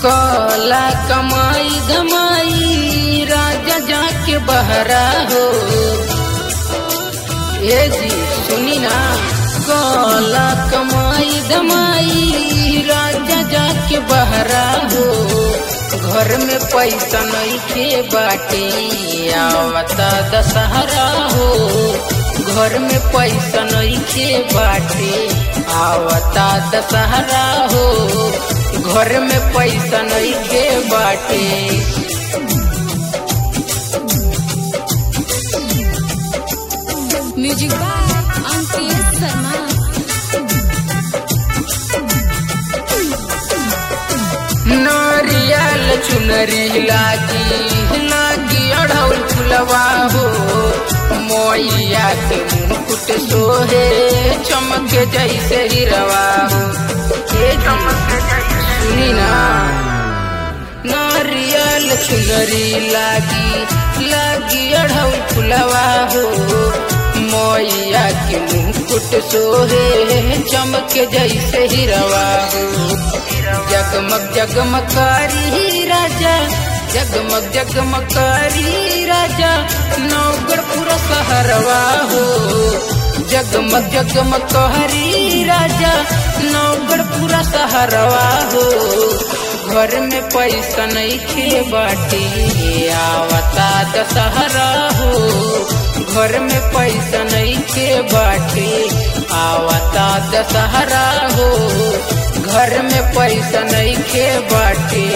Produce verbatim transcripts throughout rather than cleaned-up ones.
कला कमाई धमाई राजा जाके बहरा हो। ए जी सुनी ना, कला कमाई धमाई राजा जाके बहरा हो। घर में पैसा नहीं खे बाटे आवता दशहरा हो। घर में पैसा नहीं खे बाटे आवता दशहरा हो। घर में पैसा नहीं खे बाटे। Music by Ankit Sharma. नारियल चुनरी लागी लागी अढ़ौल फुलवा हो। मोइया के मुकुट सोहे चमके जैसे हीरवा हो। सुनी ना, नारियल चुनरी लागी लागी अढ़ौल फुलवा हो। मोइया के मुकुट सोहे चमके जैसे हीरवा हो। जगमग जगमग कारी राजा, जगमग जगमग कारी राजा नौगढ़ पूरा सहरवा हो। जगमग जगमग कारी राजा नौगढ़ पूरा सहरवा हो। घर में पैसा नहीं खे बाटे आवता दशहरा हो। घर में पैसा नहीं खे बाटे आवता दशहरा हो। घर में पैसा नहीं खे बाटे।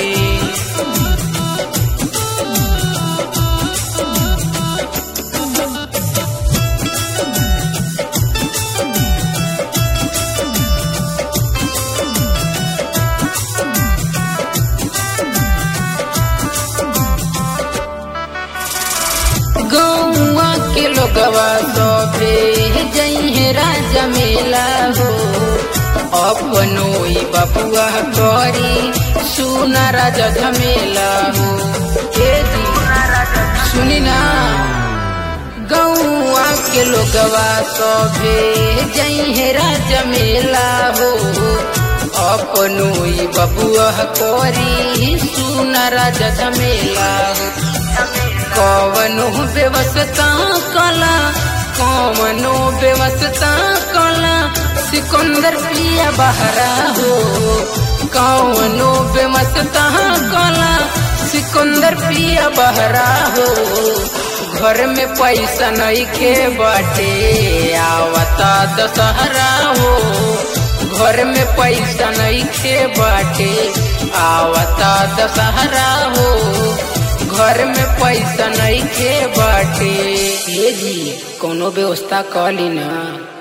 गौआ के लोगवा सभे जइहे राजा मेला हो। अपनोई बबुआ करी सुना राजा झमेला हो। ए जी सुनी ना, गौआ के लोगवा सभे जइहे राजा मेला हो। अपनोई बबुआ करी सुना राजा झमेला हो। कवनो व्यवस्था कला कवनो व्यवस्था कला सिकंदर पिया बहरा हो। कवनो व्यवस्था कला सिकंदर पिया बहरा हो। घर में पैसा नहीं खे बाटे आवता दशहरा हो। घर में पैसा नहीं खे बाटे आवता दशहरा हो। घर में पैसा नहीं खे बाटे। ये जी कोनो व्यवस्था कली ना।